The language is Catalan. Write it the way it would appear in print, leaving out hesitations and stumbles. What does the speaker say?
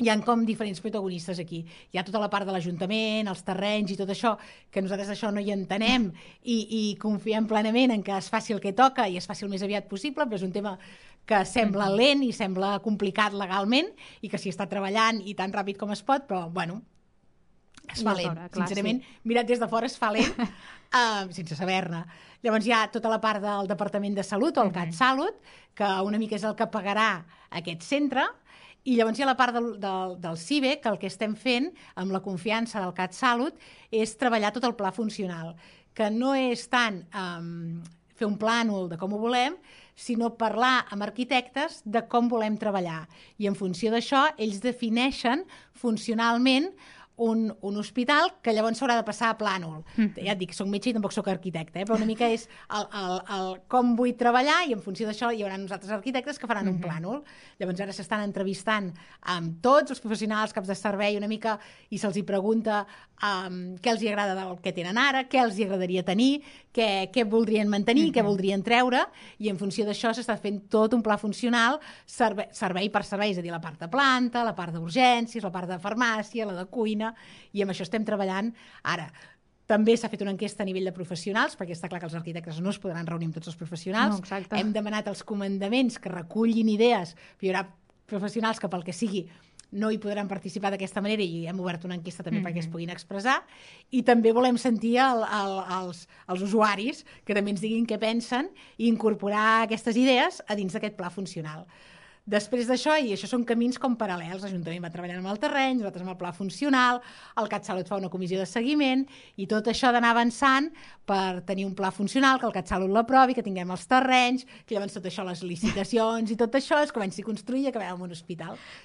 hi ha com diferents protagonistes aquí. Hi ha tota la part de l'Ajuntament, els terrenys i tot això, que nosaltres això no hi entenem i confiem plenament en que es faci el que toca i es faci el més aviat possible, però és un tema que sembla lent i sembla complicat legalment i que s'hi està treballant i tan ràpid com es pot, però bueno, es fa lent. Sincerament, mirat des de fora es fa lent sense saber-ne. Llavors hi ha tota la part del Departament de Salut o el CatSalut, que una mica és el que pagarà aquest centre. I llavors hi ha la part del CIBE, que el que estem fent amb la confiança del CatSalut és treballar tot el pla funcional, que no és tant fer un plànol de com ho volem, sinó parlar amb arquitectes de com volem treballar. I en funció d'això, ells defineixen funcionalment un hospital que llavors s'haurà de passar a plànol. Ja et dic, soc metge i tampoc soc arquitecte, però una mica és el com vull treballar i en funció d'això hi haurà nosaltres arquitectes que faran un plànol. Llavors ara s'estan entrevistant amb tots els professionals, caps de servei, una mica, i se'ls hi pregunta què els hi agrada del que tenen ara, què els hi agradaria tenir, què voldrien mantenir, què voldrien treure, i en funció d'això s'està fent tot un pla funcional servei per servei, és a dir, la part de planta, la part d'urgències, la part de farmàcia, la de cuina, i amb això estem treballant ara. També s'ha fet una enquesta a nivell de professionals, perquè està clar que els arquitectes no es podran reunir amb tots els professionals. No, hem demanat als comandaments que recullin idees, però hi haurà professionals que pel que sigui no hi podran participar d'aquesta manera i hem obert una enquesta també perquè es puguin expressar, i també volem sentir els usuaris que també ens diguin què pensen i incorporar aquestes idees a dins d'aquest pla funcional. Després d'això, i això són camins com paral·lels, l'Ajuntament va treballant amb el terreny, nosaltres amb el pla funcional, el CatSalut fa una comissió de seguiment, i tot això d'anar avançant per tenir un pla funcional, que el CatSalut l'aprovi, que tinguem els terrenys, que llavors tot això, les licitacions i tot això es comenci a construir i acabem amb un hospital.